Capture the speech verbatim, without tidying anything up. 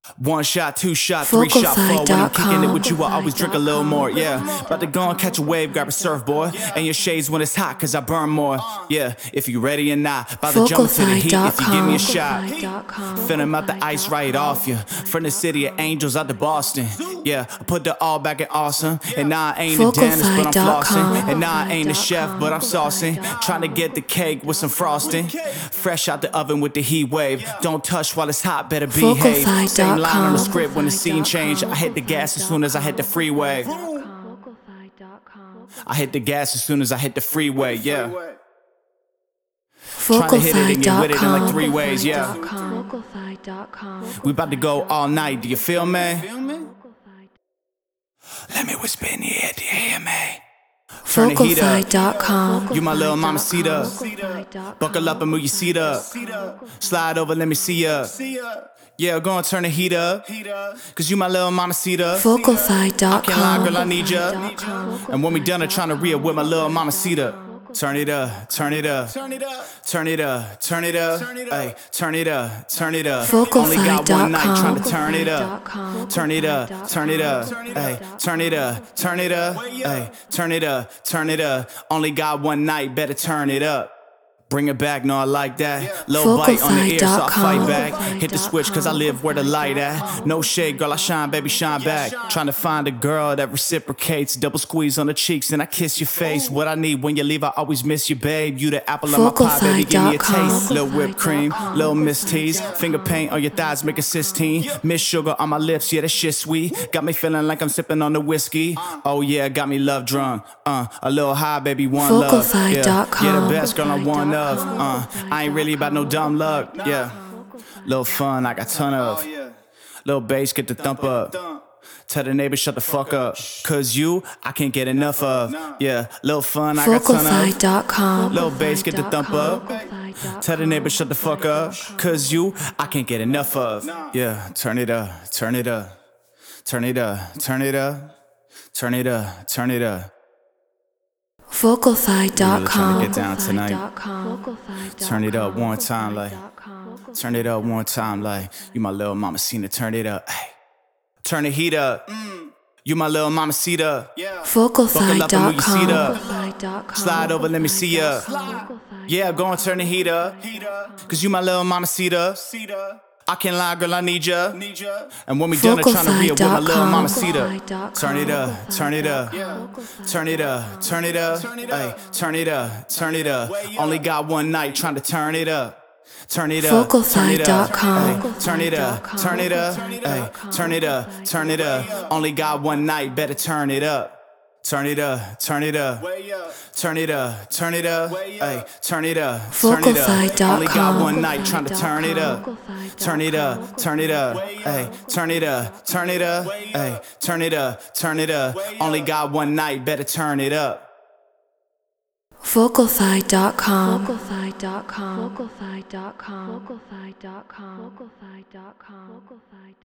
One shot, two shot, three shot, four. When I'm kicking it with you, I always drink a little more, yeah. About to go and catch a wave, grab a surfboard. And your shades when it's hot, cause I burn more, yeah. If you ready or not, about to jump into the heat if you give me a shot. Feeling out the ice right off you. From the city of angels out to Boston, yeah. I put the all back in awesome. And now I ain't the dentist, but I'm flossing. And now I ain't the chef, but I'm saucing. Trying to get the cake with some frosting. Fresh out the oven with the heat wave. Don't touch while it's hot, better behave. Same line on the script when the scene changed. I hit the gas as soon as I hit the freeway. I hit the gas as soon as I hit the freeway, yeah. Trying to hit it and get with it in like three ways, yeah. We about to go all night, do you feel me? Let me whisper in your ear, do you hear me? Turn the heat up. You my little mamacita. Buckle up and move your seat up. Slide over, let me see ya. Yeah, go and turn the heat up. Cause you my little mamacita. Vocalfy dot com. I can't lie, girl, I need ya. And when we done, I'm trying to re-up with my little mamacita. Turn it up, turn it up, turn it up, turn it up, turn it up, ay, turn it up, turn it up. Only got one night trying to turn it up, turn it up, turn it up, ay, turn it up, turn it up, ay, turn it up, turn it up. Only got one night, better turn it up. Bring it back, no, I like that. Little bite on the ear, so I fight back. Hit the switch, cause I live where the light at. No shade, girl, I shine, baby, shine back. Trying to find a girl that reciprocates. Double squeeze on the cheeks, and I kiss your face. What I need when you leave, I always miss you, babe. You the apple of my pie, baby, give me a taste. Little whipped cream, little Miss T's. Finger paint on your thighs, make a Sistine. Miss sugar on my lips, yeah, that shit sweet. Got me feeling like I'm sipping on the whiskey. Oh yeah, got me love drunk. Uh, a little high, baby, one love. Yeah, yeah, the best girl, I want up. Uh, I ain't really about no dumb luck, yeah. Little fun, I got ton of. Little bass, get the thump up. Tell the neighbors shut the fuck up. Cause you, I can't get enough of. Yeah, little fun, I got ton of. Little bass, get the thump up. Tell the neighbors shut the fuck up. Cause you, I can't get enough of. Yeah, turn it up, turn it up. Turn it up, turn it up. Turn it up, turn it up. Vocalfy dot com. Really get down tonight. Turn it up one time, like. Turn it up one time, like. You my little mamacita, turn it up. Ay. Turn the heat up. You my little mamacita. Vocalfy dot com. Slide over, let me see ya. Yeah, go and turn the heat up. Cause you my little mamacita. I can't lie, girl, I need ya. And when we done, I'm trying to re-up with my little mamacita. Turn it up, turn it up, turn it up, turn it up, ay, turn it up, turn it up. Only got one night trying to turn it up. Turn it up, turn it up, ay, turn it up, turn it up, ay, turn it up, turn it up. Only got one night, better turn it up. Turn it up, turn it up, turn it up, turn it up, ay, turn it up, turn it up. Only got one night trying to turn it up. Turn it up, turn it up, ay, turn it up, turn it up, ay, turn it up, turn it up. Only got one night, better turn it up. Vocalfy dot com. Vocalfy dot com. Vocalfy dot com. Vocalfy dot com. Vocalfy dot com.